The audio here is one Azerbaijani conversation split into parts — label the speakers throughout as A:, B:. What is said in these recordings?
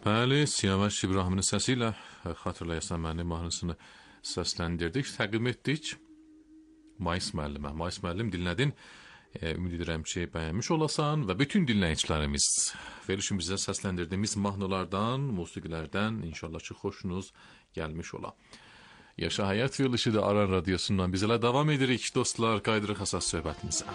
A: Bəli, Siyavuş İbrahim'in səsiylə xatırlayasan məni mahnısını səsləndirdik, təqdim etdik. Mais müəllimə. Mais müəllim dinlədin. Ümid edirəm ki, bəyənmiş olasan və bütün dinləyicilərimiz verilişimizə səsləndirdiyimiz mahnılardan, musiqilərdən inşallah ki, xoşunuz gəlmiş ola. Yaşa Həyat verilişi də Aran Radyosu'ndan bizlə davam edirik. Dostlar, qaydırıq əsas söhbətimizə.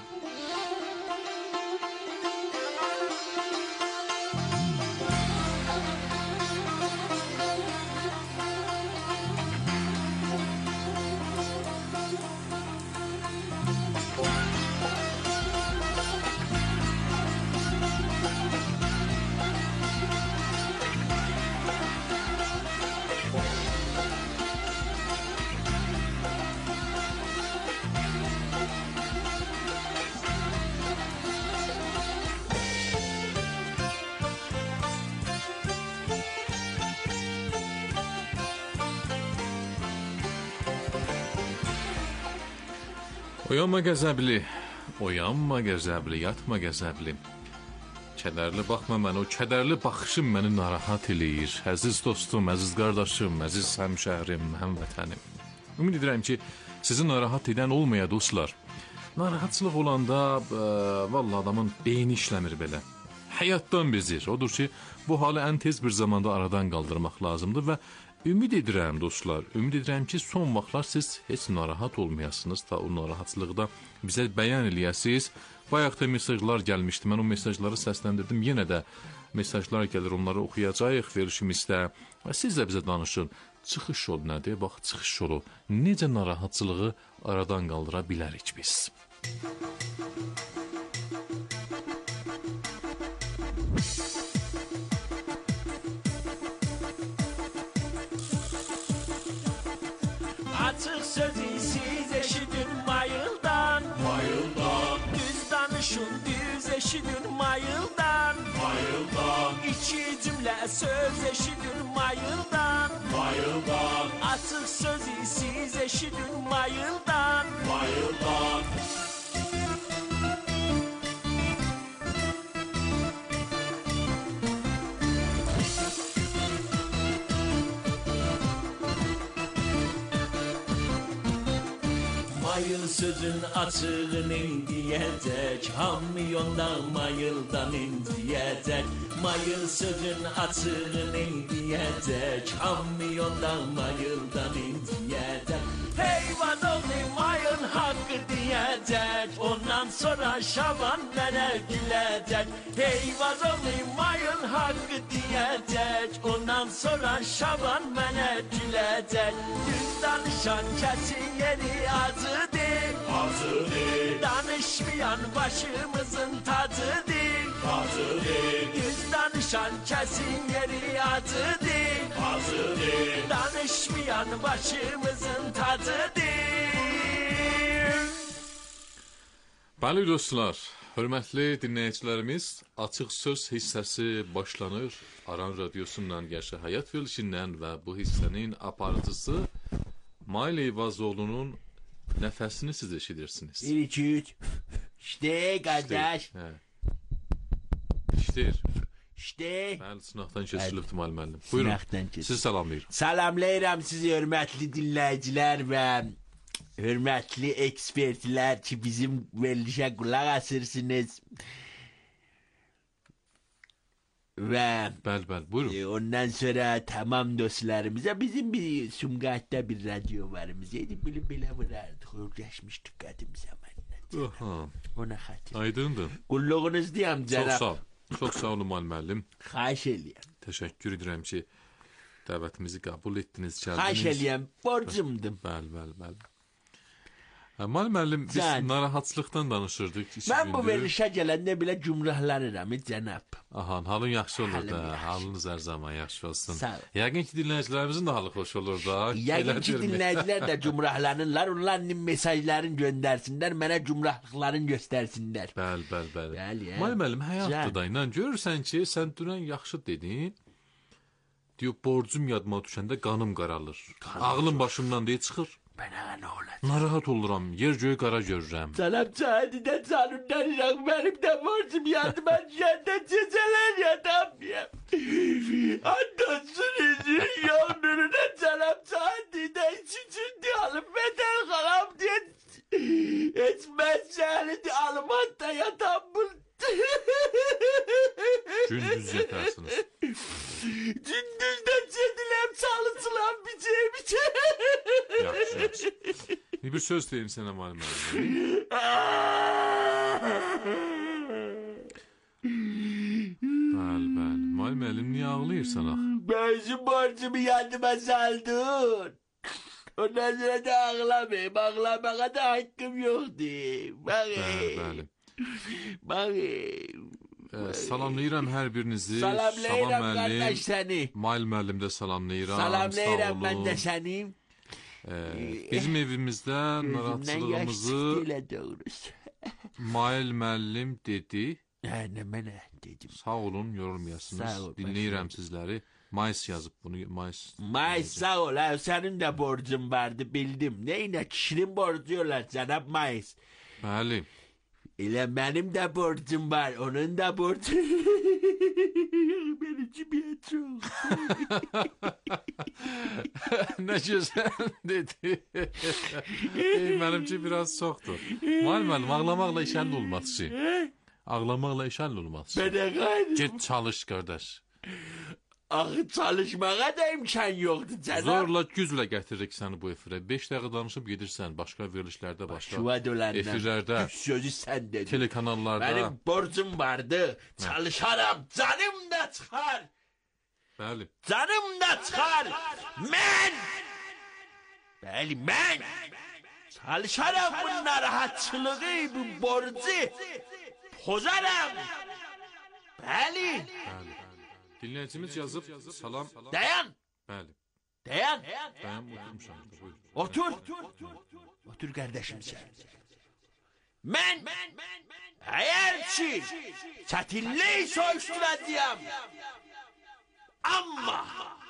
A: Oyanma qəzəbli, oyanma qəzəbli, yatma qəzəbli. Kədərli baxma mənə, o kədərli baxışım məni narahat eləyir. Əziz dostum, əziz qardaşım, əziz həmşəhrim, həmvətənim. Ümid edirəm ki, sizi narahat edən olmaya dostlar. Narahatçılıq olanda, vallahi adamın beyni işləmir belə. Həyatdan bezir. Odur ki, bu halı ən tez bir zamanda aradan qaldırmaq lazımdır və ümid edirəm dostlar, ümid edirəm ki, son vaxtlar siz heç narahat olmayasınız, ta o narahatçılıqda bizə bəyan eləyəsiniz. Bayaq da mesajlar gəlmişdi, mən o mesajları səsləndirdim, yenə də mesajlar gəlir, onları oxuyacağıq verilişimizdə və siz də bizə danışın. Çıxış yolu nədir? Bax, çıxış yolu. Necə narahatçılığı aradan qaldıra bilərik biz?
B: Açıq sözü siz eşidin mayıldan, mayıldan. Düz danışın, düz eşidin mayıldan, mayıldan. İki cümlə söz eşidin mayıldan, mayıldan. Açıq sözü siz eşidin mayıldan, mayıldan. Mayıl sözün açığını diyecek, hamyondan mayıldan indiyecek. Mayıl sözün açığını diyecek, hamyondan mayıldan indiyecek. Heyvan oğlu mayın hakkı diyecek, ondan sonra Şaban mənə gülecek. Heyvan oğlu mayın hakkı diyecek, ondan sonra Şaban mənə gülecek. Düz danışan kesin yeri acıdır, acıdır. Danışmayan başımızın tacıdır, tacıdır. Düz danışan kesin yeri acıdır, acıdır. Danışmayan başımızın tacıdır.
A: Bəli dostlar, hörmətli dinləyicilərimiz, Açıq Söz hissəsi başlanır. Aran Radyosu'ndan Yaşa Həyat verilişindən və bu hissənin aparıcısı Mail Eyvazoğlu'nun nəfəsini siz eşidirsiniz.
B: 1-2-3 İşte qardaş.
A: İşdir.
B: İşte.
A: Bəli, sınaqdan keçirilibdir Mail müəllim. Buyurun, sizi salamlayıram.
B: Salamlayıram sizi hörmətli dinləyicilər və hörmətli ekspertlər ki bizim verilişə qulaq asırsınız. Və
A: Bəli, buyurun.
B: Ondan sonra tamam dostlarımıza bizim bir Sumqayıtda bir radyo varımız idi. Belə vurardıq, öyrəşmişdik qədim zamanla.
A: Aha.
B: Ona xatir.
A: Aydındır.
B: Qulluğunuzdayım cənab.
A: Çox sağ ol. Çox sağ olun Mail müəllim.
B: Xahiş eləyəm.
A: Təşəkkür edirəm ki, dəvətimizi qəbul etdiniz, gəldiniz.
B: Xahiş eləyəm, borcumdur.
A: Bəli. Mail müəllim, biz narahatçılıqdan danışırdıq.
B: Mən bu verilişə gələndə belə cümrahlanıram, cənab.
A: Aha, halın yaxşı olur da, halınız hər zaman yaxşı olsun.
B: Sağ ol.
A: Yəqin ki, dinləyicilərimizin də halı xoş olur da.
B: Yəqin ki, dinləyicilər də cümrahlanırlar, onlar mesajlarını göndərsinlər, mənə cümrahlıqlarını göstərsinlər.
A: Bəli. Mail müəllim, həyatda da inan, görürsən ki, sən dünən yaxşı dedin, diyor, borcum yadıma düşəndə qanım qaralır. Ağlım başımdan deyə çıxır.
B: Mənə nə olacaq?
A: Narahat oluram, yer göy qara görürəm.
B: Canım çaydidən canımdan yak, benim de borcum yandı, ben yerden cezeler yatamıyorum. Andolsun üzülün yollarına canım çaydidən içicindi alıp bedel kalam diye. Etmezse elini alımatta yatan bul.
A: Gündüz yatarsınız.
B: Gündüzden çedilem çalısılan biçe.
A: Yaxşı, yaxşı. Bir söz deyim sənə müəllim. Bəli. Müəllim, niyə ağlayırsan axı?
B: Bezim borcumu yandıma saldın. Ondan sonra da ağlamayayım. Ağlamaya da hakkım yoktu.
A: Bəli.
B: Bakayım.
A: Salamlayıram hər birinizi.
B: Salamlayıram kardeş seni.
A: Müəllim də salamlayıram.
B: Salamlayıram ben de seni.
A: Bizim evimizdə narahatçılığımızı Mail müəllim dedi.
B: Ne mənə dedim.
A: Sağ olun, yorulmayasınız.
B: Sağ ol,
A: Dinləyirəm sizləri. Mayıs yazıb bunu.
B: Mayıs sağ ol. Ha, senin de borcun vardı bildim. Neyine kişinin borcuyorlar Cenab Mayıs.
A: Bəli.
B: Elə benim de borcum var. Onun da borcu. Benim cibiyet çok.
A: Nə gözəl dedi. Mənimki biraz çoxdur. Müəllim, ağlamaqla iş həll olmaz ki. Ağlamaqla iş həll olmaz.
B: Bana gayrı.
A: Get çalış qardaş.
B: Axı çalışmağa da imkan yoktu Cenab.
A: Zorla, güclə gətiririk səni bu efirə. 5 dəqiqə danışıb gedirsən başqa verilişlərdə, başqa efirlərdə,
B: sözü sen dedin.
A: telekanallarda.
B: Benim borcum vardı. Çalışaram. Canım da çıkar.
A: Bəli.
B: Canım da çıkar. Ben. Bəli, ben. Çalışaram bu narahatçılığı, bu borcu. Pozarım. Bəli.
A: Dinləyicimiz yazıb salam.
B: Dayan.
A: Bəli.
B: Dayan.
A: Dayan, oturmuşam. Buyurun.
B: Otur. Otur kardeşim sen. Ben eğer ki çetinliği soyuşturacağım ama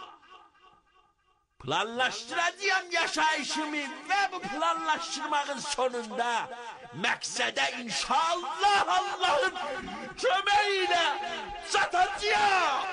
B: planlaştıracağım yaşayışımı ve bu planlaştırmanın sonunda məqsədə inşallah Allah'ın köməyiyle satacağım.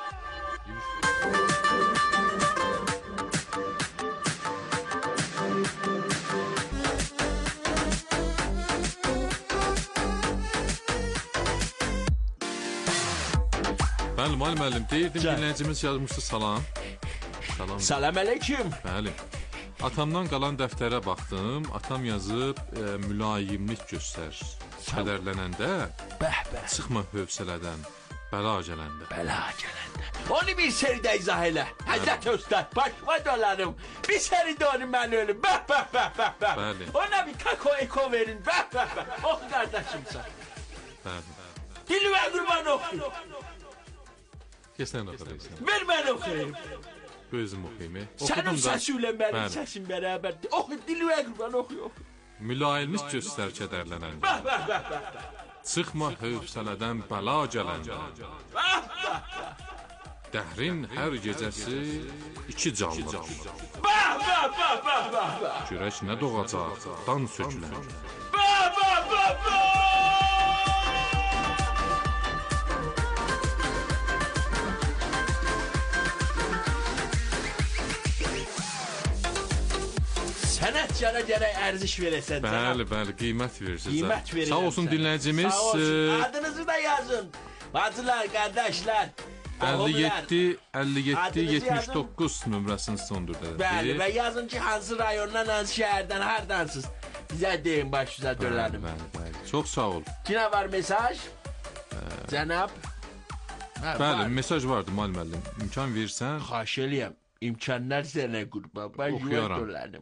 A: Bəli, müəllim, deyirdim dinləyicimiz yazmışdı salam.
B: Salam aleyküm.
A: Bəli. Atamdan qalan dəftərə baxdım. Atam yazıb mülayimlik göstər. Kədərlənəndə çıxma hövsələdən. Bəla gələndə.
B: Onu bir seride izah elə. Həzrət Üstad, başıma dolanım. Bir seride onu mən ölüm.
A: Bəli.
B: Ona bir kako eko verin. Oh kardeşimsən.
A: Bəli.
B: Dilime kurban okuyun.
A: Kesən oxuyursan.
B: Ver mən oxuyayım.
A: Gözüm oxuyayım.
B: Sənin səsiylə mənim səsim bərabər. Oxu, dilime kurban oxuyun.
A: Mülayimlik göstər kədərlənəndə. Çıxma hövsələdən bəla gələndə. Dəhrin hər gecəsi 2 canlı. Görək nə doğacaq, dan sökülən. Sənətkara gərək ərziş verəsən. Bəli, qiymət verirsiniz.
B: Qiymət verirəm.
A: Sağ olsun dinləyicimiz.
B: Sağ olsun. Adınızı da yazın. Bacılar, qardaşlar.
A: 57-79 nömrəsinin sondur.
B: Bəli, və yazın ki, hansı rayondan, hansı şəhərdən, hardansınız. Bizə deyin, başınıza dölənim.
A: Bəli. Çox sağ ol.
B: Kimə var mesaj? Cənab?
A: Bəli, mesaj vardı müəllim. İmkan versən.
B: Xahiş eləyəm. İmkanlar sənə qurban. Ben
A: oxuyaram.
B: Dölənim.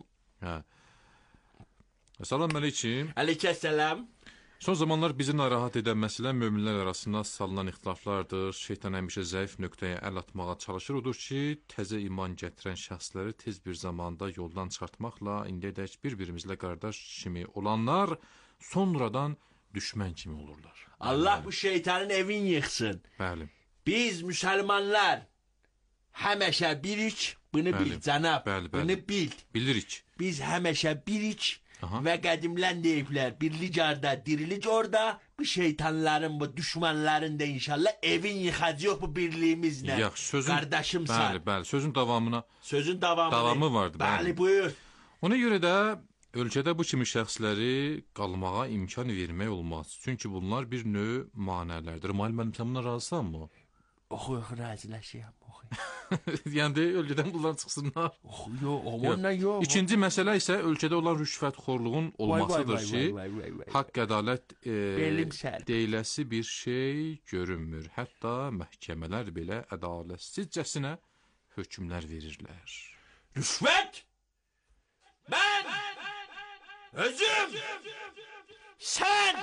A: Salam aleyküm.
B: Aleykəssalam.
A: Son zamanlar bizi narahat edən məsələ möminlər arasında salınan ixtilaflardır. Şeytan həmişə zəif nöqtəyə əl atmağa çalışır. Odur ki, təzə iman gətirən şəxsləri tez bir zamanda yoldan çıxartmaqla indiyədək bir-birimizlə qardaş kimi olanlar sonradan düşmən kimi olurlar.
B: Allah bu şeytanın evini yıxsın.
A: Bəli.
B: Biz müsəlmanlar həmişə birik, bunu bil cənab.
A: Bəli.
B: Bunu bil.
A: Bilirik.
B: Biz həmişə birik
A: Aha.
B: və qədimlən deyiblər, birlik orada, dirilik orada, bu şeytanların, bu düşmanların da inşallah evin yıxacaq bu birliyimizlə.
A: Yaxşı, sözün
B: Qardaşımsan.
A: Bəli, sözün davamına
B: Sözün davamı
A: vardı.
B: Bəli, buyur.
A: Ona görə də ölkədə bu kimi şəxsləri qalmağa imkan vermək olmaz. Çünki bunlar bir növ manələrdir. Müəllim, sən buna razısanmı?
B: Oxu, razılaşıram, oxu.
A: Yəni ölkədən bunlar çıxsınlar.
B: Oxu, yox, onunla yox.
A: İkinci məsələ isə ölkədə olan rüşvətxorluğun olmasıdır ki, haqq ədalət deyiləsi bir şey görünmür. Hətta məhkəmələr belə ədalətsizcəsinə hökmlər verirlər.
B: Rüşvət! Mən! Özüm! Sən!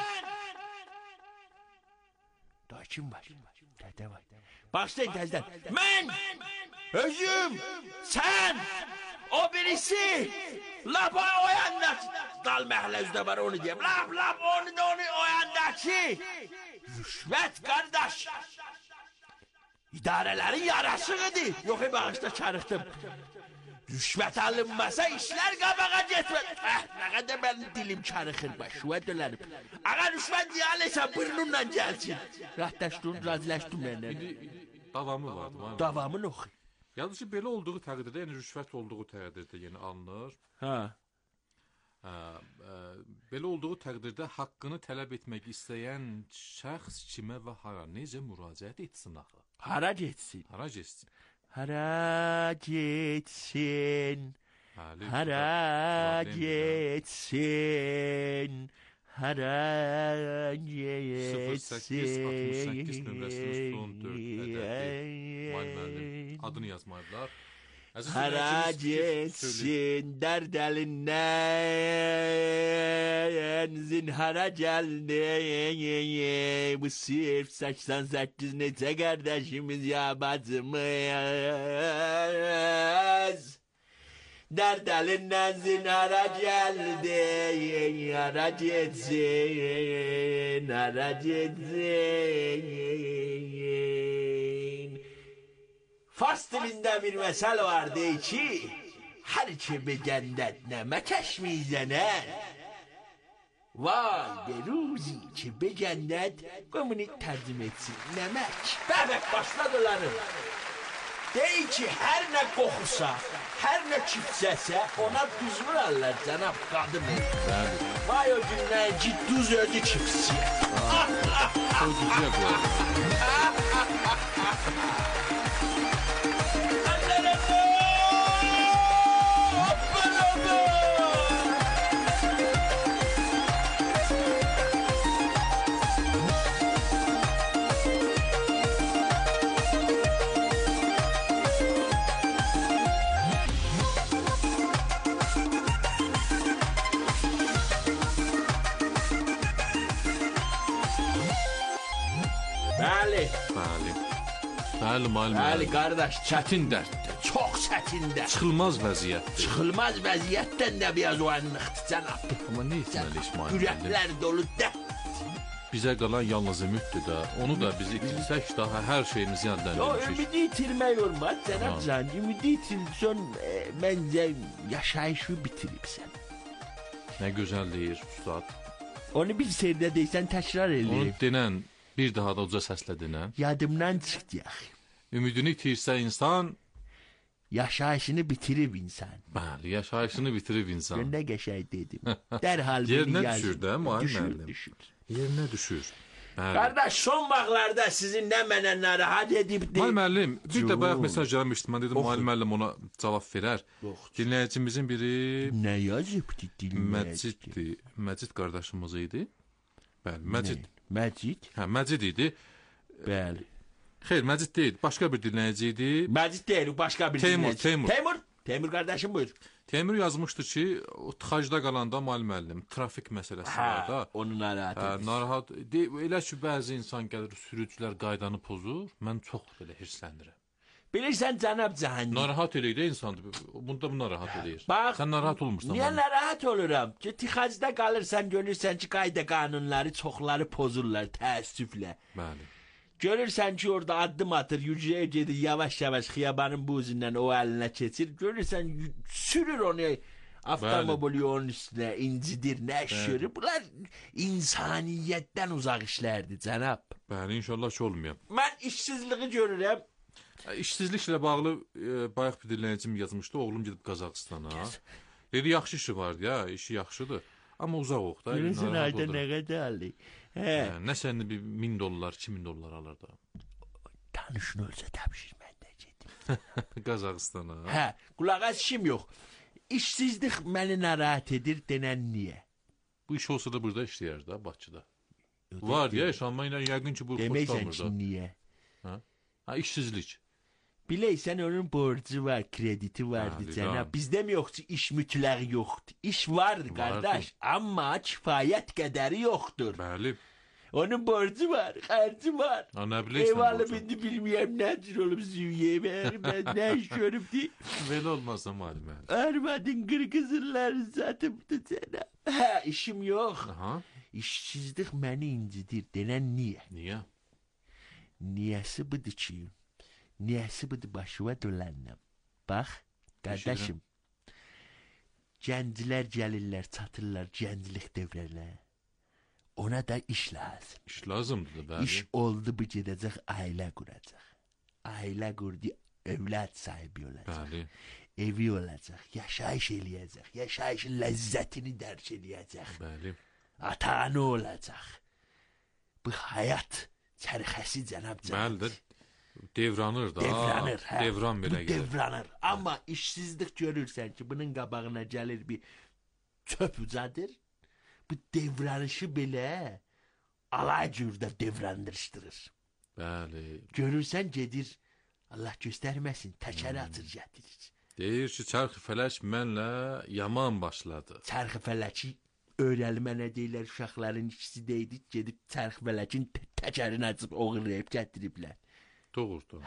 B: Daha kim var? Dədə var. Başlayın təzdən. Mən! Özüm! Sən! O birisi! Lap o yandaki! Dal məhəllə üzdə var onu deyəm. Lap onu o yandaki! Rüşvət qardaş! İdarələrin yarasıqıdır. Yox, bağışda çarıqdım. Rüşvət alınmasa işlər qabağa getməz. Nə qədər mənim dilim çarıxır, başıma dönərim. Ağa rüşvət yiyalıysa burnunla gəlsin. Rəhdaşdun, razılaşdın mənlə.
A: Davamı vardı.
B: Davamını oxu.
A: Yalnız ki, belə olduğu təqdirdə, yəni rüşvət olduğu təqdirdə yəni alınır. Belə olduğu təqdirdə haqqını tələb etmək istəyən şəxs kimə və hara, necə müraciət etsin axı?
B: Hara getsin?
A: Hara getsin?
B: Hara getsin, hara getsin, hara getsin.
A: 0868 nömrəsinin son 4 ədədi. Müəllim, adını yazmayıblar.
B: Hara getsin, dərd əlindən, zinhara gəldi. Bu sırf 88 necə qardaşımız ya bacımız. Dərd əlindən zinhara gəldi. Hara getsin, hara getsin. Fars dilində bir məsəl vardı ki, hər kimi gəndət nəməkəş mizənən. Vay be ruzi ki begəndət qımını tərcüm etsin, nəmək. Bəbək başla dolanır. Deyir ki, hər nə qoxusa, hər nə çipsəsə, ona duz vurarlar cənab qadın. Vay o gündən ki, duz ödü çipsiyə.
A: O gücə qoyur. Bəli, müəllim.
B: Bəli, qardaş,
A: çətin dərddir.
B: Çox çətindir.
A: Çıxılmaz vəziyyətdir.
B: Çıxılmaz vəziyyətdən də biraz oyanlıqdır, cənab.
A: Amma nə etməliyik, müəllim?
B: Ürəklər dolu dərd.
A: Bizə qalan yalnız ümiddir də. Onu da biz itirsək daha hər şeyimiz yandan ölmüşük.
B: Ümidi itirmək olmaz, cənab can. Ümidi itirsən, məncə yaşayışı bitiribsən.
A: Nə gözəl deyir, ustad.
B: Onu bir seyirdə deysən, təkrar eləyib.
A: Onu denən, bir daha da uca səslə denən.
B: Yadımdan çıxdı yaxı.
A: Ümidini itirsə insan...
B: Yaşayışını bitirib insan.
A: Bəli, yaşayışını bitirib insan.
B: Nə qəşəng dedim. Dərhal
A: yerinə düşür də, müəllim.
B: Düşür.
A: Yerinə düşür.
B: Qardaş, son vaxtlarda sizin nə mənə narahat edibdir?
A: Müəllim, bir də bayaq mesaj gəlmişdi. Mən dedim, müəllim ona cavab verər. Dinləyicimizin biri...
B: Nə yazıbdır dinləyici?
A: Məcid qardaşımız idi. Bəli, Məcid.
B: Məcid?
A: Hə, Məcid idi.
B: Bəli.
A: Xeyr, Məcid deyil, başqa bir dinləyici idi.
B: Məcid deyil, başqa bir dinləyici. Teymur qardaşım buyur.
A: Teymur yazmışdı ki, o tıxacda qalanda müəllim, trafik məsələsi var da.
B: Onu narahat edir.
A: Narahat, elə ki, bəzi insan gəlir, sürücülər qaydanı pozur, mən çox belə hirslənirəm.
B: Bilirsən, cənab cəhənnəm.
A: Narahat eləyir də insandır, bunda bu narahat eləyir.
B: Bax,
A: sən narahat olmursan.
B: Niyə narahat oluram? Ki, tıxacda qalırsan, görürsən ki, qayda qanunları çoxları pozurlar, təəssüflə.
A: Bəli.
B: Görürsən ki, orada addım atır, yürüyüb gedir, yavaş-yavaş xiyabanın bu üzündən o əlinə keçir. Görürsən, sürür onu. Avtomobil yolun üstünə incidir, nəşir. Bunlar insaniyyətdən uzaq işlərdir, cənab.
A: Bəli, inşallah ki olmayıb.
B: Mən işsizliği görürəm.
A: İşsizliklə bağlı bayaq bir dinləyicim yazmışdı, oğlum gedib Qazaxıstana. Dedi, yaxşı işi vardı ya, işi yaxşıdır. Amma uzaq ox da.
B: Görürsən ayda nə qədərli.
A: Nə səni bir $1000, $2000 alır da.
B: Tanışın ölsə təbşir mən də gedim.
A: Qazaxıstana.
B: Qulaq as, işim yox. İşsizlik məni narahat edir, denən niyə?
A: Bu iş olsa da burada işləyər də, Bakıda. Var ya, yaşanmayla yəqin ki bu
B: deməksən
A: xoşlanmır
B: ki,
A: da.
B: niyə?
A: İşsizlik.
B: Biləysən, onun borcu var, krediti vardı, cənab. Bizdə mi yoxdur, iş mütləq yoxdur. İş vardı, qardaş, amma kifayət qədəri yoxdur.
A: Bəli.
B: Onun borcu var, xərci var.
A: Nə bilirsən
B: Eyvallah, indi bilməyəm nədir olub züyyəyə, mən nə iş görübdü.
A: Belə olmazsa müəllimə.
B: Arvadın qırqızırları satıbdı cənab. İşim yox. İşsizlik məni incidir, denən niyə?
A: Niyə?
B: Niyəsi budur ki, niyəsi budur başıma dolanam. Bax, qardaşım, gənclər gəlirlər, çatırlar gənclik dövrələ. Ona da iş lazım.
A: İş lazımdır da, bəli.
B: İş oldu, bu gedəcək, ailə quracaq. Ailə qurdu, övlad sahibi olacaq.
A: Bəli.
B: Evi olacaq, yaşayış eləyəcək, yaşayışın ləzzətini dərk eləyəcək.
A: Bəli.
B: Ata-ana olacaq. Bu həyat çərxəsi, cənab.
A: Bəli də, devranır da.
B: Devranır,
A: Devran belə gelir.
B: Devranır. Amma işsizlik görürsən ki, bunun qabağına gəlir bir çöp ucadır. Bu devranışı belə alay cürdə devrandırışdırır.
A: Bəli.
B: Görürsən gedir, Allah göstərməsin, təkəri atır gətirir.
A: Deyir ki, çarxı fələk mənlə yaman başladı.
B: Çarxı fələki öyrəlmə nə deyirlər, uşaqların ikisi deydik, gedib çarxı fələkin təkərini açıb oğurlayıb gətiriblər.
A: Doğrudur.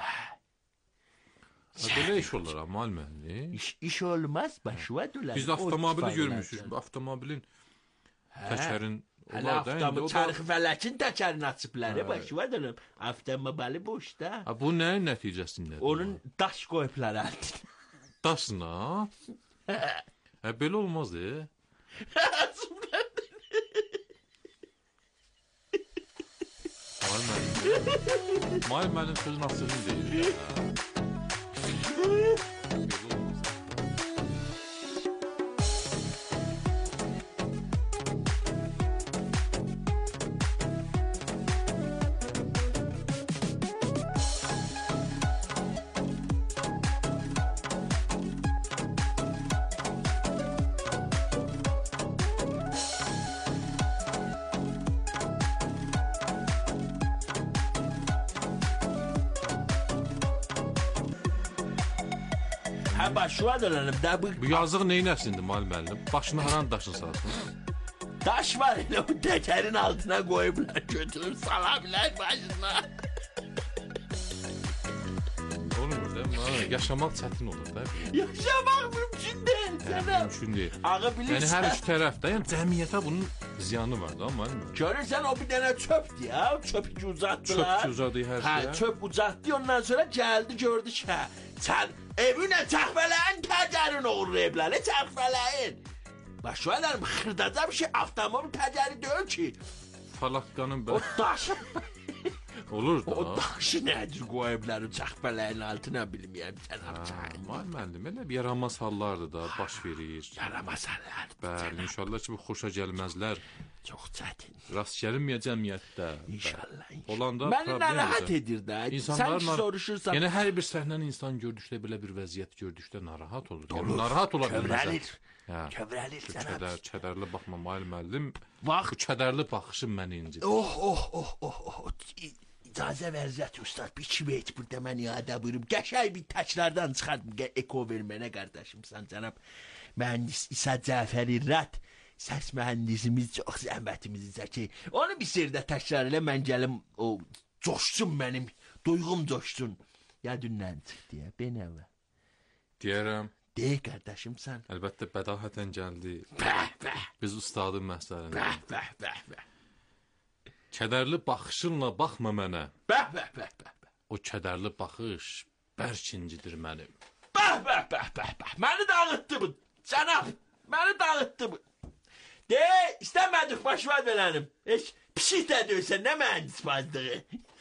A: Belə iş olur amma müəllim.
B: İş olmaz, başıva dolar.
A: Biz avtomobili görmüşük. Avtomobilin təkərin olar da.
B: Çarxı fələkin təkərini açıblar, başıva dolar. Avtomobili boşda.
A: Bu nəyin nəticəsindədir?
B: Onun daş qoyublar altına.
A: Daşına? Belə olmaz Mahir mənim sözün açığını deyir.
B: Başıva dolanım da bu...
A: Bu yazıq neynəsindir müəllim? Başını haran daşın salsın?
B: Daş var elə bu təkərin altına qoyublar, götürüb sala bilər başına.
A: Olmur da, yaşamaq çətin olur da.
B: Yaşamaq mümkün deyil sənə.
A: Mümkün deyil.
B: Ağı bilirsən.
A: Yəni hər üç tərəfdə, yəni cəmiyyətə bunun ziyanı var da müəllim.
B: Görürsən o bir dənə çöpdür ya, çöp ki uzatdılar.
A: Çöp ki uzadı hər şey.
B: Çöp uzatdı, ondan sonra gəldi gördü ki, sən evinə çəxvələyin təcərini uğurlayıblar, çəxvələyin. Başa edelim, xırdaca bir şey, avtomobil təcəri deyil ki.
A: Falaqqanın
B: O daş...
A: Olur da.
B: O daşı nədir qoyublar o çəxvələyin altına bilməyəm cənab çayın.
A: Müəllim, elə yaramaz hallardır da, baş verir.
B: Yaramaz hallardır.
A: Bəli, inşallah ki bu xoşa gəlməzlər.
B: Çox çətin.
A: Rast gəlinməyə cəmiyyətdə.
B: İnşallah.
A: Olanda
B: məni narahat edir də. Sən ki soruşursan.
A: Yəni hər bir səhnəni insan gördükdə, belə bir vəziyyət gördükdə narahat olur. Yəni narahat ola bilməz.
B: Kövrəlir cənab.
A: Kədərli baxma müəllim. Bu kədərli baxışın məni incidir.
B: İcazə verzət ustad, bir iki beyt burada mən iade buyurum. Qəşəy bir taçlardan çıxardım, eko vermənə qardaşımsan cənab. Mühendis İsa Cəfəri Rad, səs mühendisimiz çox zəhmətimizi çəkir. Onu bir sirdə təkrar elə, mən gəlim, o coşsun mənim, duyğum coşsun. Yadından çıxdı ya, benəvə.
A: Deyərəm.
B: Dey qardaşımsan.
A: Əlbəttə bədahətən gəldi. Biz ustadın məhsələndə. Kədərli baxışınla baxma mənə. O kədərli baxış bərk incidir mənim.
B: Məni dağıtdı bu, cənab. Məni dağıtdı bu. De, istəmədik başvar verənim. Heç pişik də döysən, nə mühəndis bazdığı?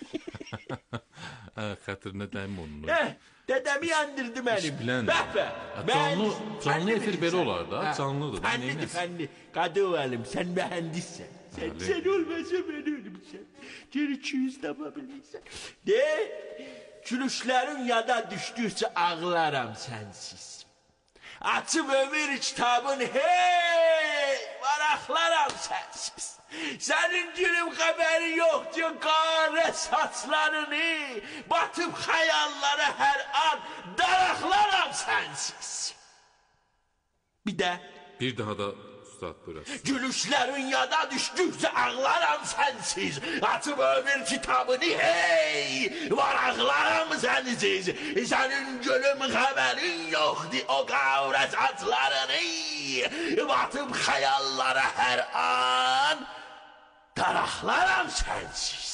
A: Xətrinə dəyim onu.
B: Dədəmi yandırdı mənim.
A: İş bilən.
B: Canlı
A: efir belə olar da, canlıdır.
B: Fənlidir. Qadı olalım, sən mühəndissən. Sen olmasa ben ölümsən. Geri 200 tapa bilirsən. De, gülüşlərin yada düşdükcə ağlaram sənsiz. Açıb ömür kitabın, hey, varaqlaram sənsiz. Sənin gülüm xəbəri yoxdur, qara saçlarını, batıb xəyallara hər an daraqlaram sənsiz. Bir
A: daha da ustad buyurasın.
B: Gülüşlərin yada düşdükcə ağlaram sənsiz. Açıb ömür kitabını, hey, varaqlaram sənsiz. Sənin gülüm xəbərin yoxdur, o qara saçlarını, batıb xəyallara hər an daraqlaram sənsiz.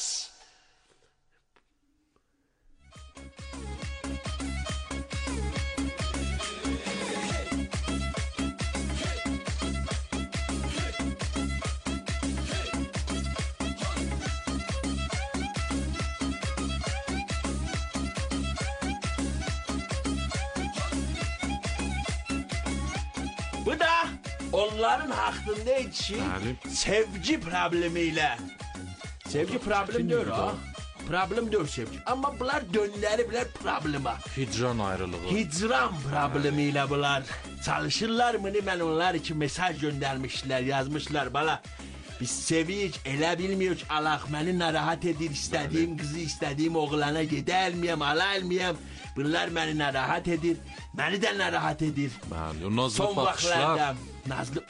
B: Bu da onların haqqındaydı ki, sevgi problemiyle. Sevgi problem diyor ha. Problem diyor sevgi. Ama bunlar dönləri bilər problema.
A: Hicran ayrılığı.
B: Hicran problemiyle bunlar çalışırlar mı? Ben onlar için mesaj göndermişler, yazmışlar bana. Biz seviyiz, elə bilmiyoruz. Allah beni narahat edir, istediğim kızı, istediğim oğlana gidelmeyem, alalmeyem. Bunlar beni narahat edir. Beni də narahat edir.
A: Bəli, nazlı
B: son
A: baxışlar.
B: vaxtlarda nazlı,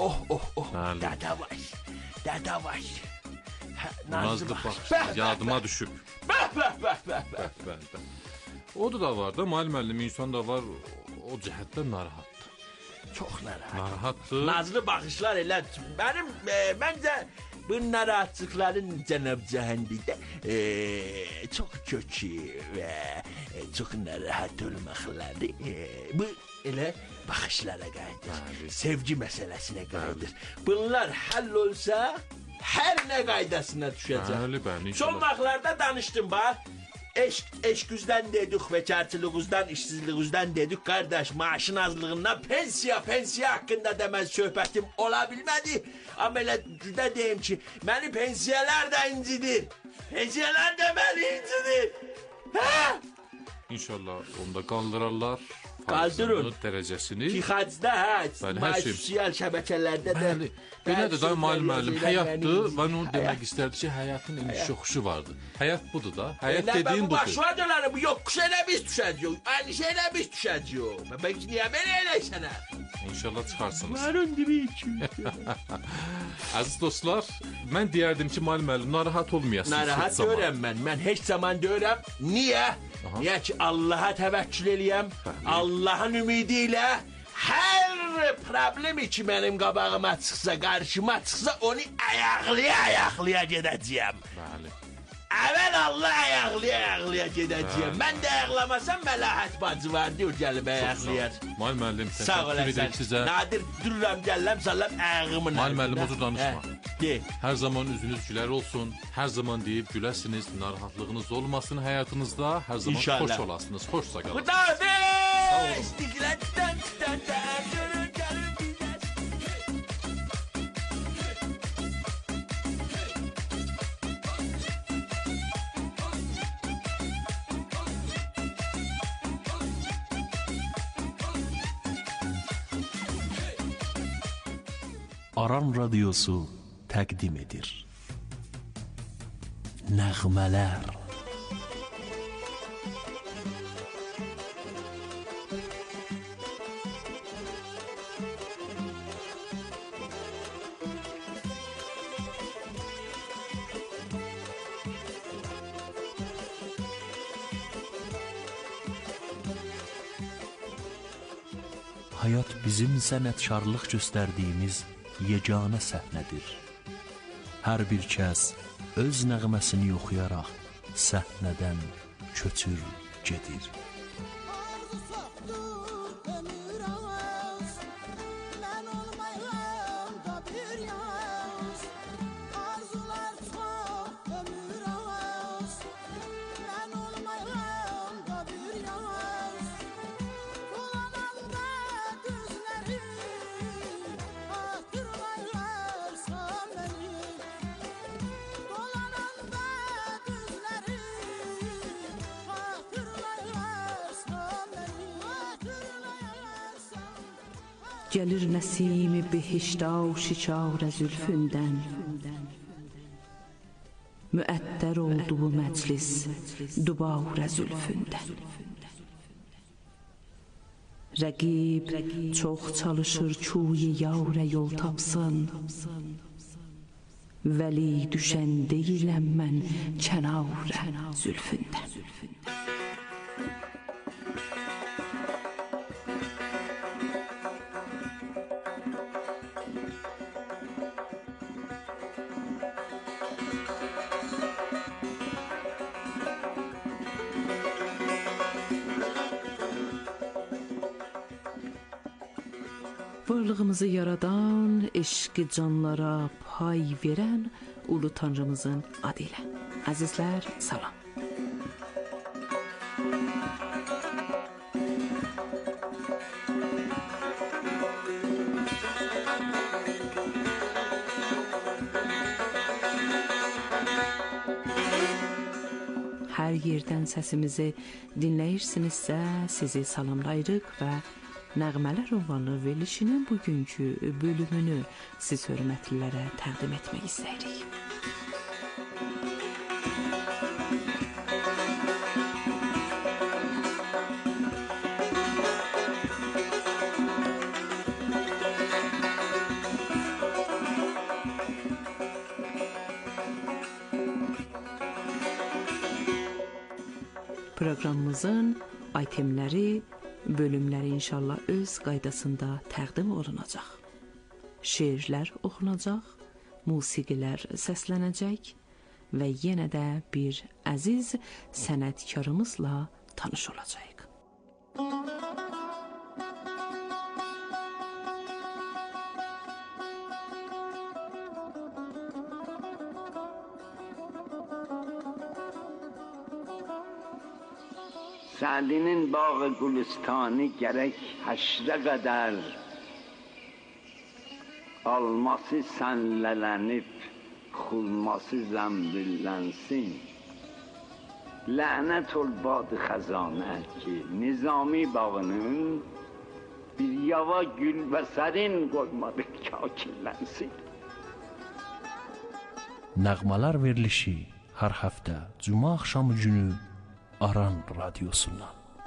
B: Dada var.
A: Nazlı baxışlar, yadıma düşüb.
B: Bəh.
A: O da var da, müəllim insan da var, o cəhətdən narahatdır.
B: Çox narahat.
A: Narahatdır.
B: Nazlı baxışlar elə. Məncə bu narahatçılıkların Cənab Cəhənnəmdə çox kötü və çox narahat olmaqları bu elə baxışlara qayıdır. Sevgi məsələsinə qayıdır. Bunlar həll olsa hər nə qaydasına düşəcək.
A: Bəli,
B: son vaxtlarda danışdım bax. Eşqüzdən dedik, bekarçılığızdan, işsizliğizdən dedik, kardeş, maaşın azlığından pensiya haqqında deməz söhbətim ola bilmədi. Amma elə güdə deyim ki, məni pensiyalar da incidir. Pensiyalar da məni incidir. Hə?
A: İnşallah onda qaldırarlar.
B: Qaldırın.
A: Dərəcəsini.
B: Kixacda sosial şəbəkələrdə də.
A: Belə də müəllim, həyatdır. Mən onu demək istərdim ki, həyatın iniş yoxuşu vardır. Həyat budur da. Həyat dediyin budur.
B: Başva dönər, bu yoxuş elə biz düşəcəyik. Aynı şey elə biz düşəcəyik. Mən niyə belə eləysənə?
A: İnşallah çıxarsınız.
B: Varın dibi için.
A: Əziz dostlar, mən deyərdim ki, müəllim, narahat olmayasınız.
B: Narahat deyirəm mən. Mən heç zaman deyirəm. Niyə? Niyə ki, Allaha təvəkkül eləyəm. Allahın ümidi ilə hər problemi ki, mənim qabağıma çıxsa, qarşıma çıxsa, onu ayaqlaya gedəcəyəm.
A: Bəli.
B: Əvvəl Allah ayaqlaya gedəcəyəm. Mən də ayaqlamasam Məlahət bacı var, deyir, gəlib ayaqlayar.
A: Müəllim,
B: sağ olasın. Nadir, dururam, gələm, sallam ayağımın.
A: Müəllim, otur danışma.
B: De.
A: Hər zaman üzünüz gülər olsun. Hər zaman deyib güləsiniz, narahatlığınız olmasın həyatınızda. Hər zaman xoş olasınız, xoşsa qalın.
B: Xudafiz! İstiqlətdən
C: Aran Radyosu təqdim edir. Nəğmələr. Hayat bizim sənətkarlıq göstərdiyimiz yeganə səhnədir. Hər bir kəs öz nəğməsini oxuyaraq səhnədən köçür gedir.
D: Gəlir nəsimi behişta şikarə zülfündən. Müəttər oldu bu məclis dubarə zülfündən. Rəqib çox çalışır kuy yarə yol tapsın. Vəli düşən deyiləm mən kənarə zülfündən. Varlığımızı yaradan, eşqi canlara pay verən Ulu Tanrımızın adı ilə. Əzizlər, salam. Hər yerdən səsimizi dinləyirsinizsə, sizi salamlayırıq və Nəğmələr ünvanlı verilişinin bugünkü bölümünü siz hörmətlilərə təqdim etmək istəyirik. Proqramımızın aytemləri, bölümləri inşallah öz qaydasında təqdim olunacaq. Şeirlər oxunacaq, musiqilər səslənəcək və yenə də bir əziz sənətkarımızla tanış olacaq.
E: Sa'dinin bağı gülistani gərək həşrə qədər alması sənlələnib, xulması zəmbillənsin. Lənət ol bad xəzanə ki, Nizami bağının bir yava gül və sərin qoymadı kakillənsin.
C: Nəğmələr verilişi hər həftə Cuma axşamı günü Aran radyosundan.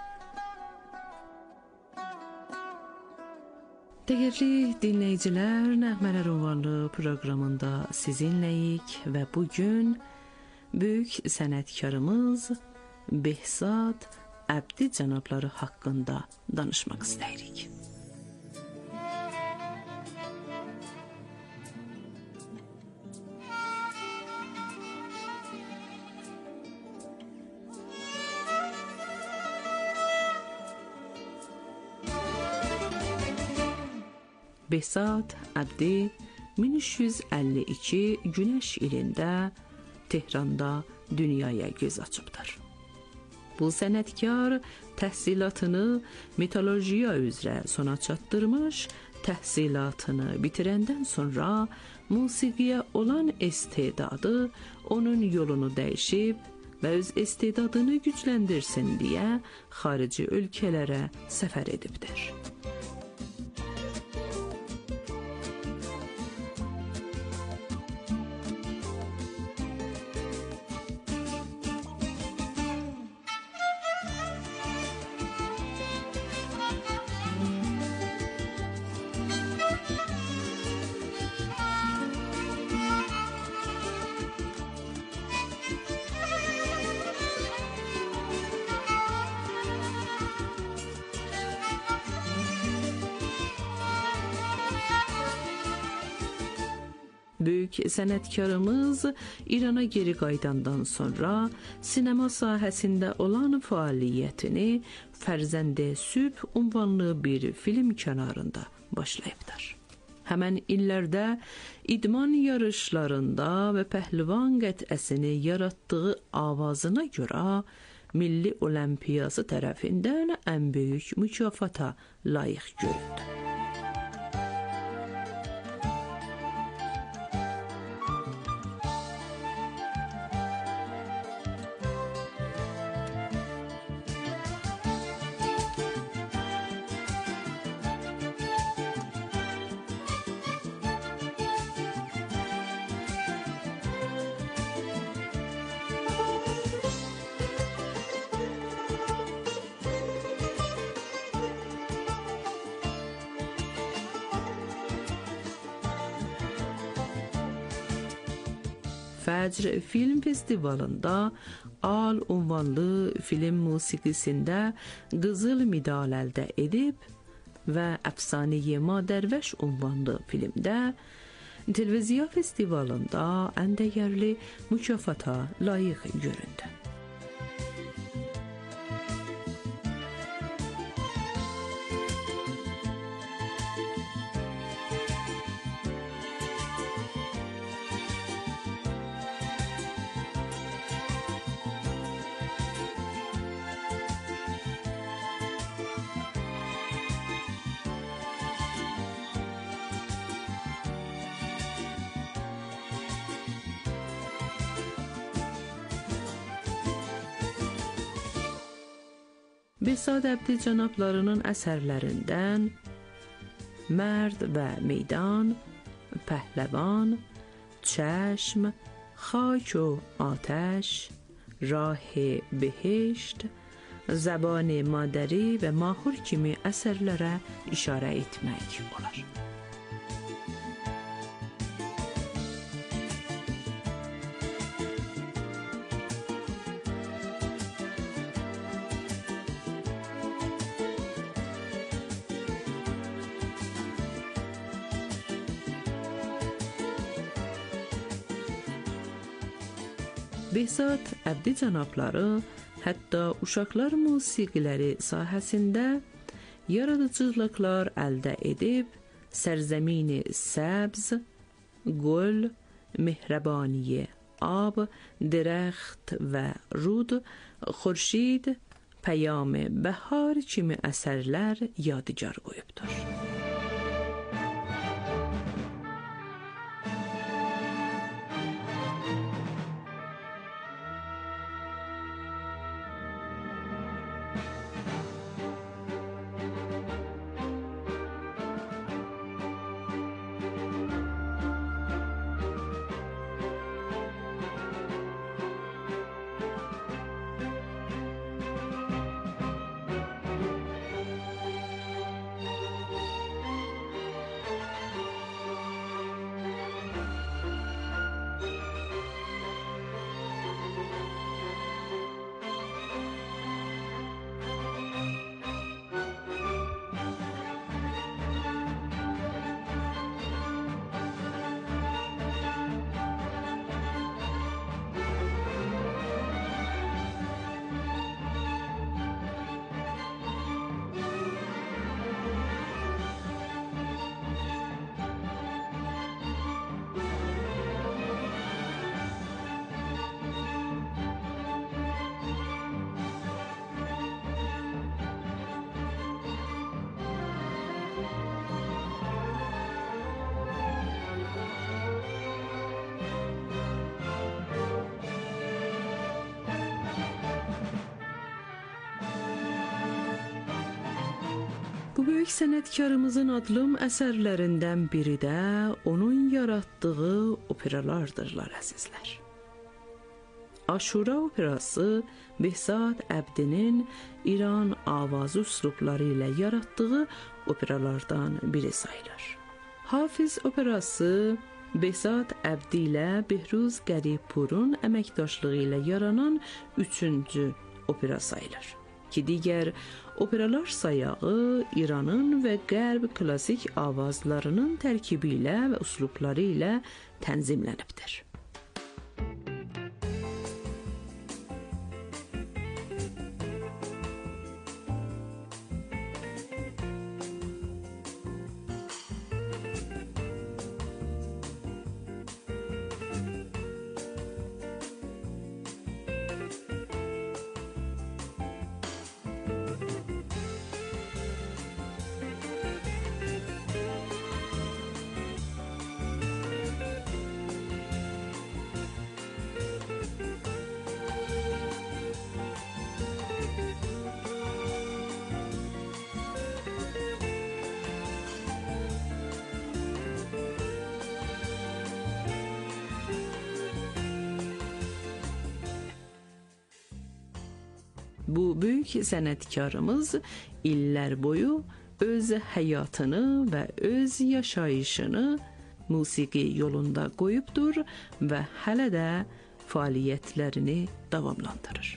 D: Dəyərli dinləyicilər, Nəğmələr ünvanlı proqramında sizinləyik və bugün böyük sənətkarımız Behzad Əbdi cənabları haqqında danışmaq istəyirik. Behzad Əbdi 1352 Günəş ilində Tehranda dünyaya göz açıbdır. Bu sənətkar təhsilatını metallurgiya üzrə sona çatdırmış, təhsilatını bitirəndən sonra musiqiyə olan istedadı onun yolunu dəyişib və öz istedadını gücləndirsin deyə xarici ölkələrə səfər edibdir. Böyük sənətkarımız İrana geri qayıdandan sonra sinema sahəsində olan fəaliyyətini Fərzəndə Sübh ünvanlı bir film kənarında başlayıbdır. Həmən illərdə idman yarışlarında və pəhlivan qətəsini yaratdığı avazına görə Milli Olimpiyası tərəfindən ən böyük mükafata layiq görüldü. Fəcr Film Festivalında Al unvanlı film musiqisində qızıl medal əldə edib və Əfsanə-i Madərvəş unvanlı filmdə Televiziya Festivalında ən dəyərli mükafata layiq göründü. Behzad Əbdi cənablarının əsərlərindən Mərd və Meydan, Pəhləvan, Çəşm, Xaک و آتش، راه بهشت، زبان مادری və Mahur kimi əsərlərə işarə etmək olar. Behzad Əbdi cənabları hətta uşaqlar musiqiləri sahəsində yaradıcılıqlar əldə edib Sərzəmin-i Səbz, Gül, Mehrəbaniye Ab, Dirəxt və Rud, Xurşid, Pəyam Bəhar kimi əsərlər yadigar qoyubdur. Bu böyük sənətkarımızın adlım əsərlərindən biri də onun yaratdığı operalardırlar əzizlər. Aşura operası Behzad Əbdinin İran avazı üslubları ilə yaratdığı operalardan biri sayılır. Hafiz operası Behzad Əbdi ilə Behruz Qəribpurun əməkdaşlığı ilə yaranan 3-cü opera sayılır ki, digər operalar sayağı İranın və Qərb klassik avazlarının tərkibi ilə və üslubları ilə tənzimlənibdir. Bu böyük sənətkarımız illər boyu öz həyatını və öz yaşayışını musiqi yolunda qoyubdur və hələ də fəaliyyətlərini davamlandırır.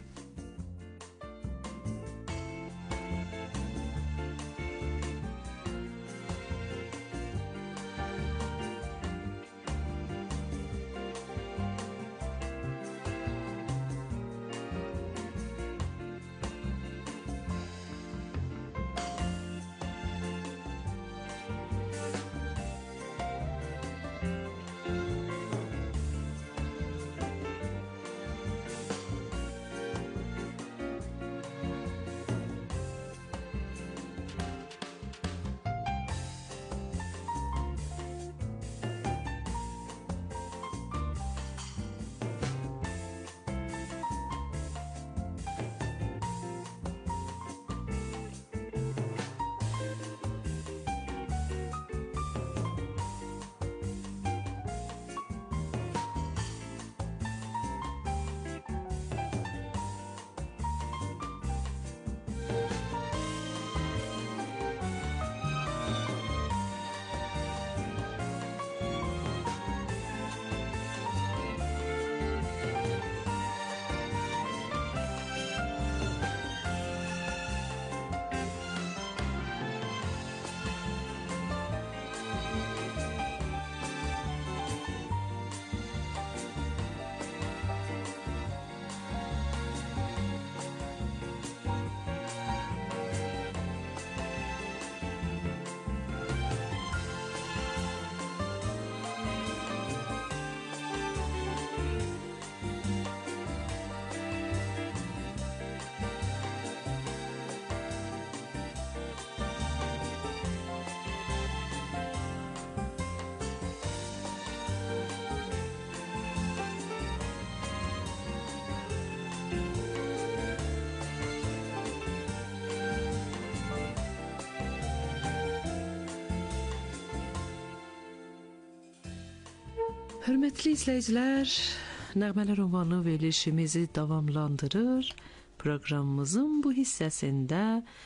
D: Hörmətli izləyicilər, Nəğmələr ünvanlı verilişimizi davamlandırır. Proqramımızın bu hissəsində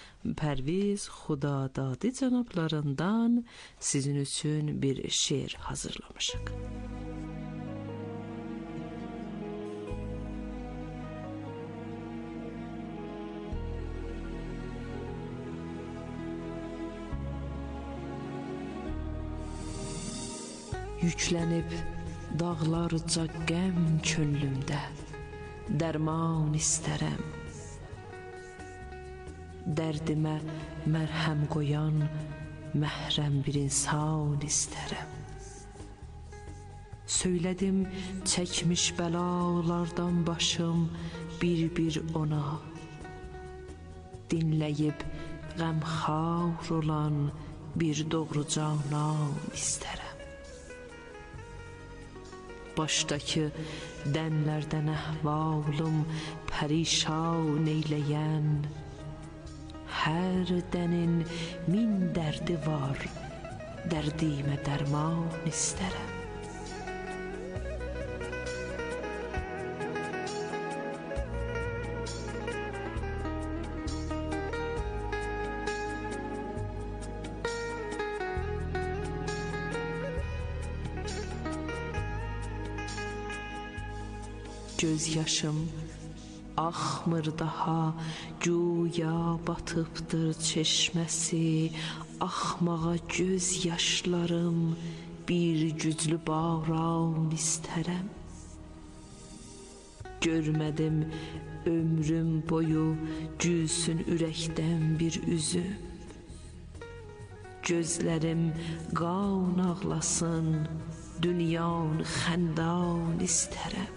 D: Pərviz Xudadadi cənablarından sizin üçün bir şeir hazırlamışıq. Yüklənib dağlarca qəm çöllümdə dərman istərəm. Dərdimə mərhəm qoyan məhrəm bir insan istərəm. Söylədim çəkmiş bəlalardan başım bir-bir ona. Dinləyib qəmxar olan bir doğru canan istərəm. Başdakı dənlərdən əhvalım pərişan eyləyən, hər dənin min dərdi var, dərdimə dərman istərəm. Göz yaşım axmır daha, güya batıbdır çeşməsi. Axmağa göz yaşlarım bir güclü baran istərəm. Görmədim ömrüm boyu gülsün ürəkdən bir üzüm. Gözlərim qan ağlasın, dünyanı xəndan istərəm.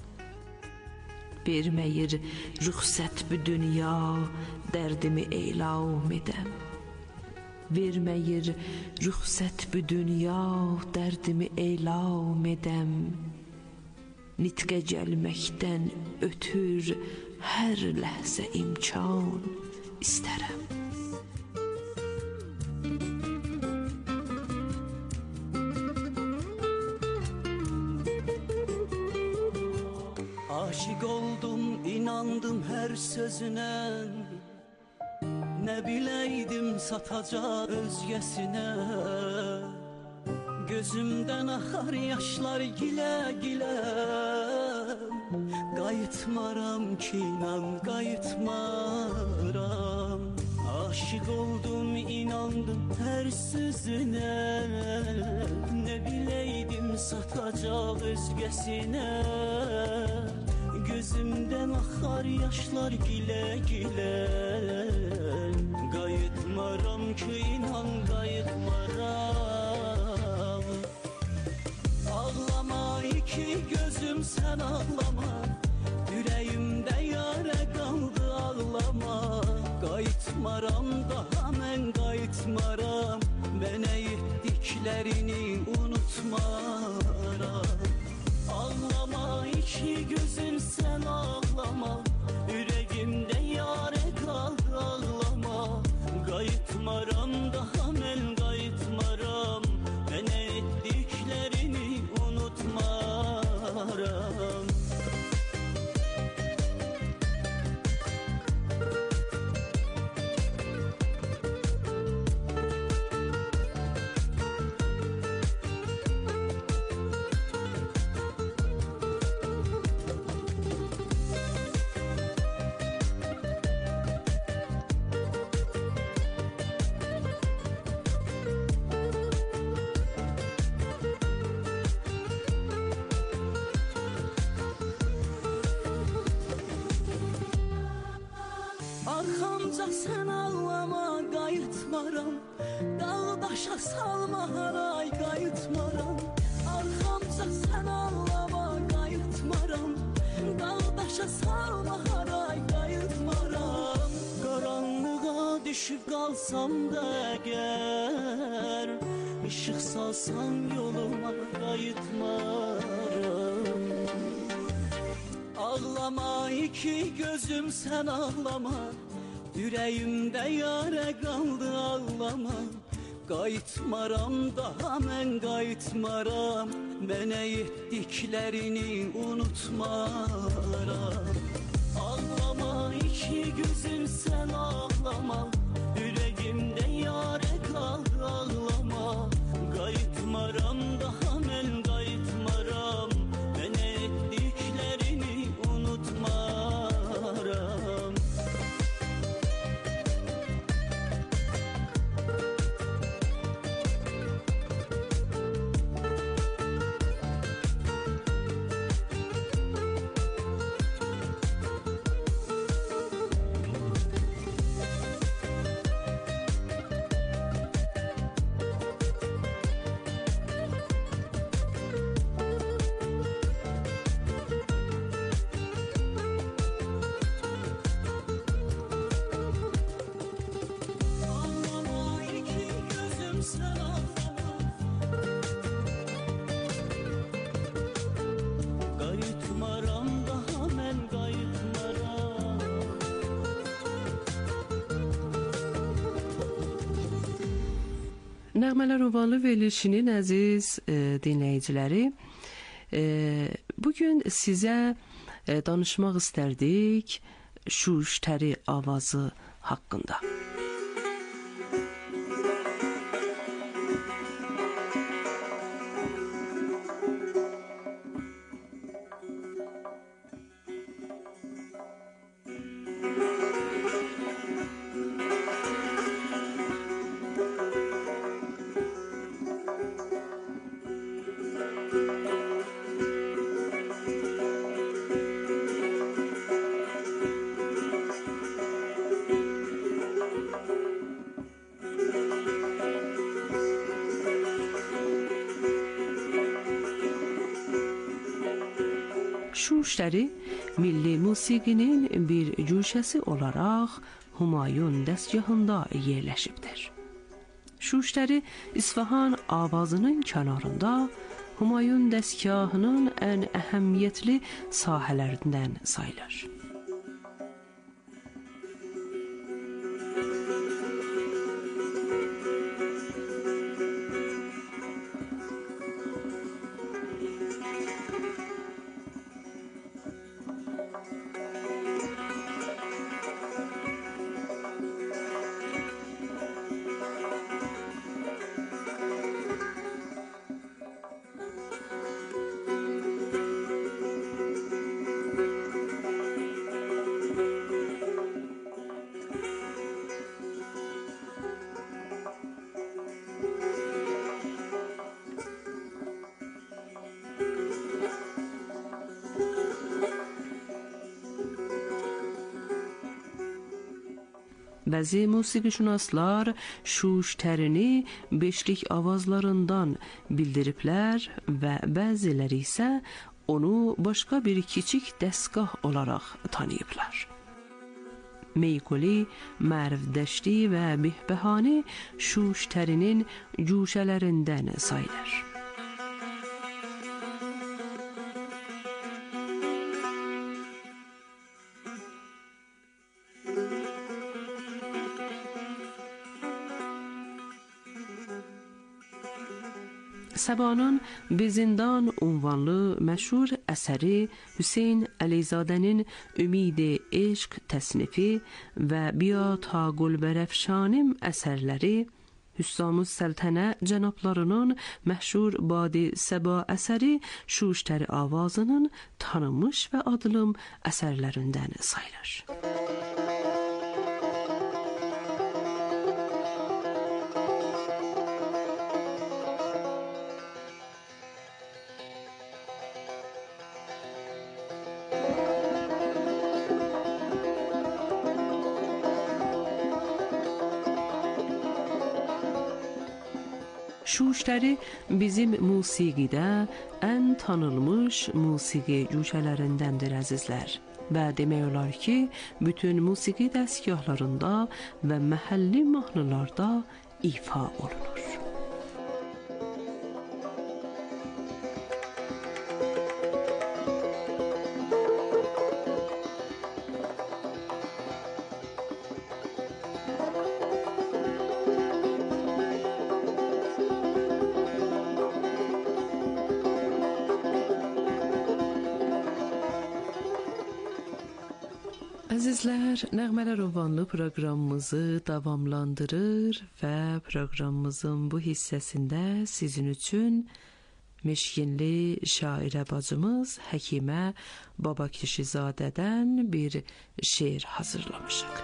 D: Verməyir rüxsət bu dünya, dərdimi elam edəm. Verməyir rüxsət bu dünya, dərdimi elam edəm. Nitqə gəlməkdən ötür hər ləhzə imkan istərəm.
F: Aşık oldum, inandım her sözüne. Ne bileydim satacak özgesine. Gözümden akar yaşlar gilə-gilə. Qayıtmaram ki inan, qayıtmaram. Aşık oldum, inandım her sözüne. Ne bileydim satacak özgesine. Gözümden akar yaşlar gilə-gilə. Qayıtmaram ki inan, qayıtmaram. Ağlama iki gözüm, sen ağlama. Yüreğimde yara kaldı, ağlama. Qayıtmaram, daha mən qayıtmaram. Mənə etdiklərini unutmaram. Ağlama iki gözüm, sen ağlama. Yüreğimde yara kaldı, ağlama. Qayıtmaram, daha mən qayıtmaram. Mənə etdiklərini unutmaram. Arxamca sen ağlama, qayıtmaram. Dağdaşa salma haray, qayıtmaram. Arxamca sen ağlama, qayıtmaram. Dağdaşa salma haray, qayıtmaram. Qaranlığa düşüb qalsam da əgər, ışıq salsan yoluma, qayıtmaram. Ağlama iki gözüm, sen ağlama. Yüreğimde yara kaldı, ağlama. Qayıtmaram, daha mən qayıtmaram. Mənə etdiklərini unutmaram. Ağlama iki gözüm, sen ağlama. Yüreğimde yara kaldı, ağlama. Qayıtmaram, daha mən qayıtmaram. Mənə etdiklərini unutmaram.
D: Nəğmələr Ovanlı verilişinin əziz dinləyiciləri, bugün sizə danışmaq istərdik Şuştəri avazı haqqında. Şuştəri milli musiqinin bir cüşəsi olaraq Humayun dəstgahında yerləşibdir. Şuştəri İsfahan avazının kənarında Humayun dəstgahının ən əhəmiyyətli sahələrindən sayılır. Bəzi musiqişünaslar şuştərini beşlik avazlarından bildiriblər və bəziləri isə onu başqa bir kiçik dəstgah olaraq tanıyıblar. Meykuli, Mərvdəşti və Bihbəhani şuştərinin cuşələrindən sayılır. Səbanın Bizindan unvanlı məşhur əsəri Hüseyn Əliyzadənin Ümid-i Eşq təsnifi və Biya ta Gülbərəfşanim əsərləri, Hüssam-ı Səltənə cənablarının məşhur Badi Səba əsəri şuştəri avazının tanınmış və adlım əsərlərindən sayılır. Şuştəri bizim musiqidə ən tanınmış musiqi cuşələrindəndir əzizlər və demək olar ki, bütün musiqi dəstgahlarında və məhəlli mahnılarda ifa olunur. Əzizlər, Nəğmələr Ünvanlı proqramımızı davamlandırır və proqramımızın bu hissəsində sizin üçün Meşkinli şairə bacımız Həkimə Babakişizadədən bir şeir hazırlamışıq.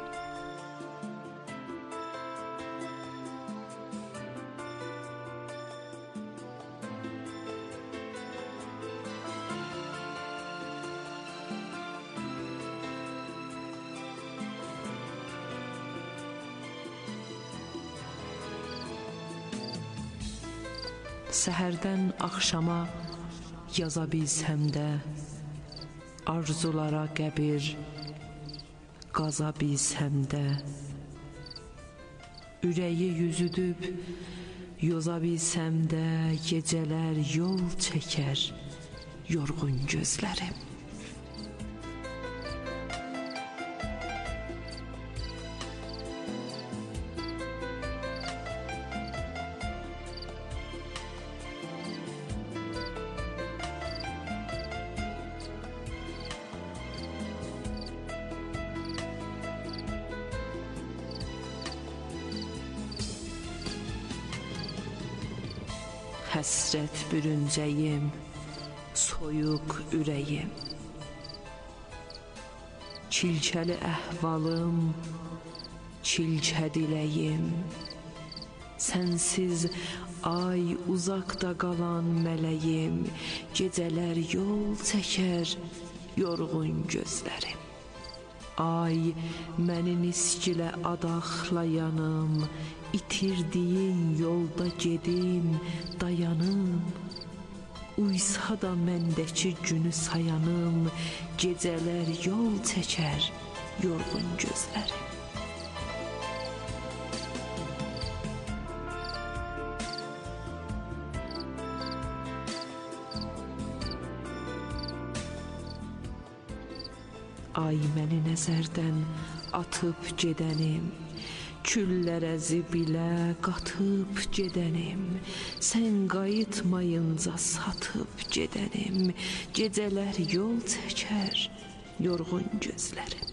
D: Səhərdən axşama yaza bilsəm də, arzulara qəbir qaza bilsəm də, ürəyi yüzüdüb yoza bilsəm də, gecələr yol çəkər yorğun gözlərim. Həsrət bürüncəyim, soyuq ürəyim, çilçəli əhvalım, çilçə diləyim, sənsiz ay uzaqda qalan mələyim, gecələr yol çəkər yorğun gözlərim. Ay məni niskilə adaxlayanım, itirdiyin yolda gedim, dayanım. Uysa da məndəki günü sayanım, gecələr yol çəkər yorğun gözlərim. Ay məni nəzərdən atıb gedənim, küllərə zibilə qatıb gedənim, sən qayıtmayınca satıb gedənim, gecələr yol çəkər yorğun gözlərim.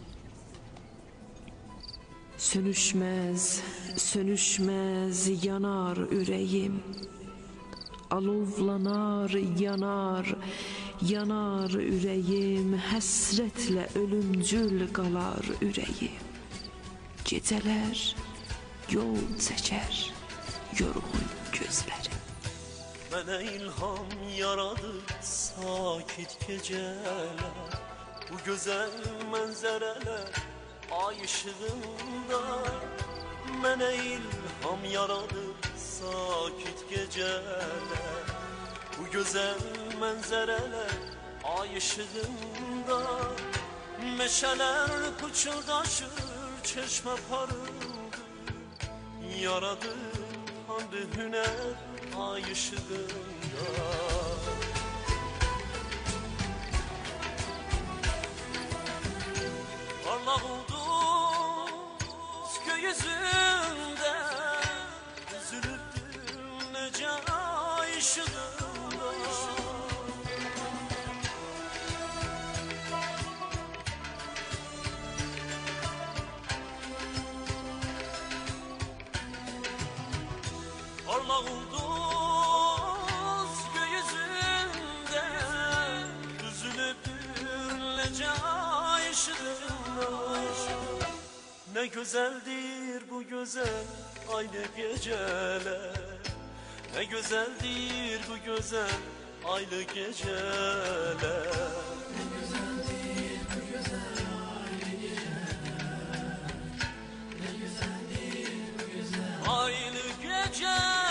D: Sönüşməz, sönüşməz yanar ürəyim, alovlanar, yanar, yanar ürəyim, həsrətlə ölümcül qalar ürəyim. Gecələr yol çəkər yorğun gözlərim.
F: Mənə ilham yaradı sakit gecələr, bu gözəl mənzərələr ay ışığında mənə ilham yaradır sakit geceler. Bu güzel mənzərələr ay ışığında meşələr pıçıldaşır, çeşmə parıldır. Yaradır handı hünər ay ışığında. Parlak ulduz gökyüzünde üzülürdür nece ay ışığında. Parlak ulduz gökyüzünde üzülürdür nece ay ışığında. Ne güzeldir bu güzel aylı geceler. Ne güzeldir bu güzel aylı geceler. Ne güzeldir bu güzel aylı geceler. Ne güzeldir bu güzel aylı geceler.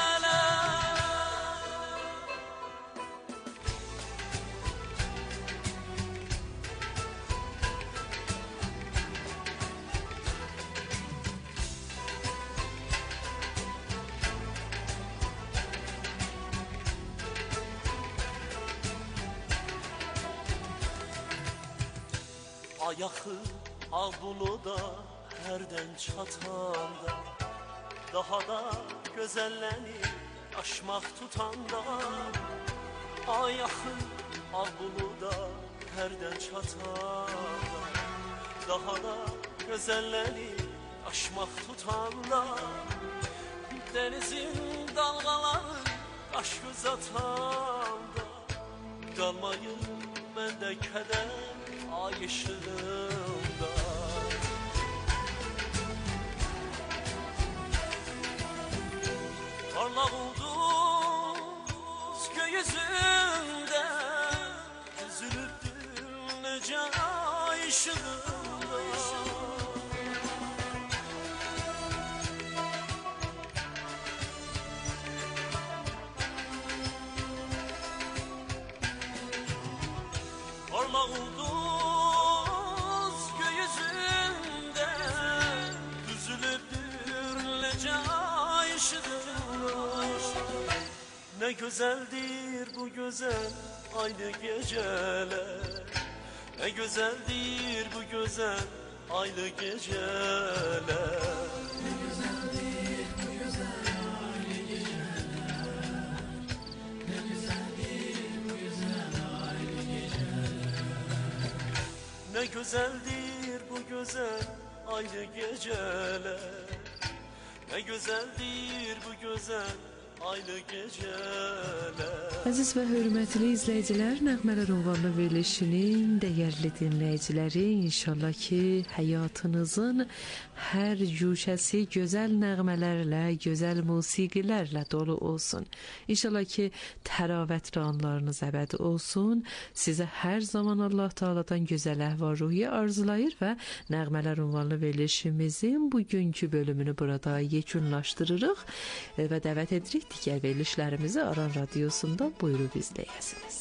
F: Ayağı al bunu da herden çatanda, daha da gözellenir aşmak tutanda. Ayağı al bunu da herden çatanda, daha da gözellenir aşmak tutanda. Denizin dalgaları kaş göz atanda, kalmayır bende keder ay ışığında. Parlak ulduz gökyüzünde üzülürdür nece ay ışığında. Parlak ulduz gökyüzünde düzülürdür nece ay ışığında. Ne güzeldir bu güzel aylı geceler. Ne güzeldir bu güzel aylı geceler. Ne güzeldir bu güzel aylı geceler. Ne güzeldir bu güzel aylı geceler. Ne güzeldir bu güzel aylı geceler. Ne güzeldir bu güzel aylı geceler.
D: Əziz və hörmətli izləyicilər, Nəğmələr ünvanlı verilişinin dəyərli dinləyiciləri, inşallah ki, həyatınızın hər güşəsi gözəl nəğmələrlə, gözəl musiqilərlə dolu olsun. İnşallah ki, təravətli anlarınız əbədi olsun. Sizə hər zaman Allah Taala'dan gözəl əhval-ruhiyyə arzulayır və Nəğmələr ünvanlı verilişimizin bugünkü bölümünü burada yekunlaşdırırıq və dəvət edirik digər verilişlərimizi Aran Radiosu'nda buyurub izləyəsiniz.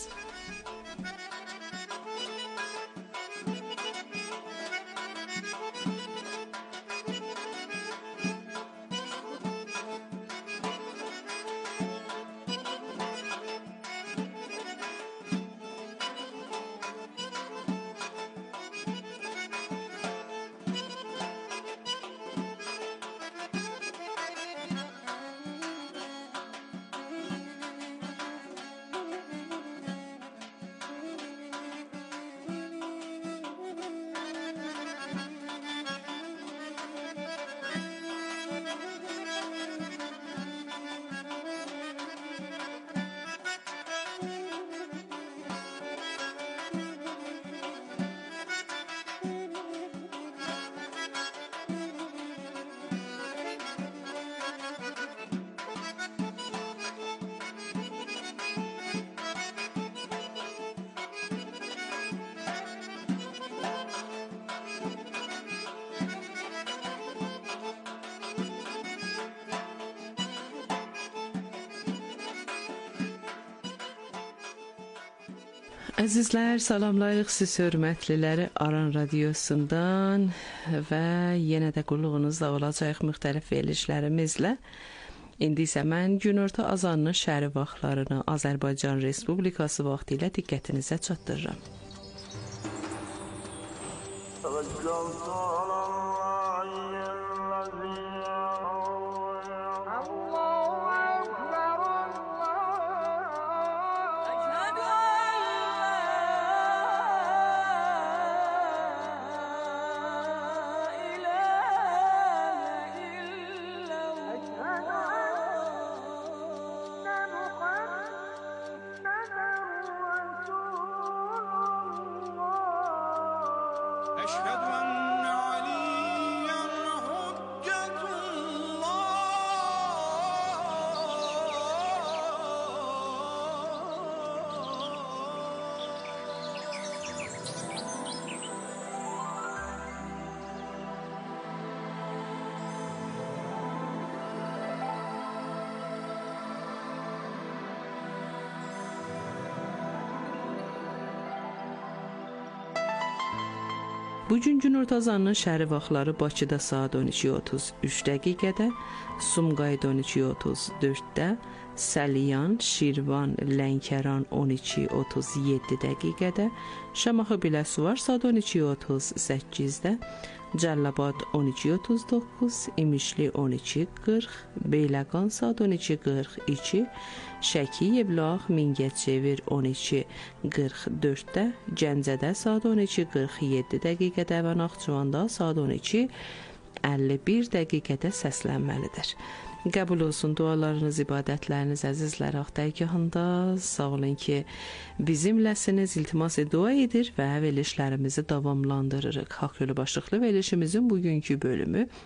D: Əzizlər, salamlayırıq siz hörmətliləri Aran Radiosundan və yenə də qulluğunuzda olacaq müxtəlif verilişlərimizlə. İndi isə mən günorta azanının şəhəri vaxtlarını Azərbaycan Respublikası vaxtı ilə diqqətinizə çatdırıram. Bugün günorta azanının şəhəri vaxtları Bakıda saat 12:33 dəqiqədə, Sumqayıt 12:34-də, Səliyan, Şirvan, Lənkəran 12:37 dəqiqədə, Şamaxı Biləsuvar saat 12:38-də, Cəlilabad 12:39, İmişli 12:40, Beyləqan saat 12:42, Şəki, Yevlax, Mingəçevir 12:44-də, Gəncədə saat 12:47 dəqiqədə və Naxçıvanda saat 12:51 dəqiqədə səslənməlidir. Qəbul olsun dualarınız, ibadətləriniz əzizlər axtərgahında. Sağ olun ki, bizimləsiniz, iltimas dua edir və verilişlərimizi davamlandırırıq. Haqq yolu başlıqlı verilişimizin bugünkü bölümü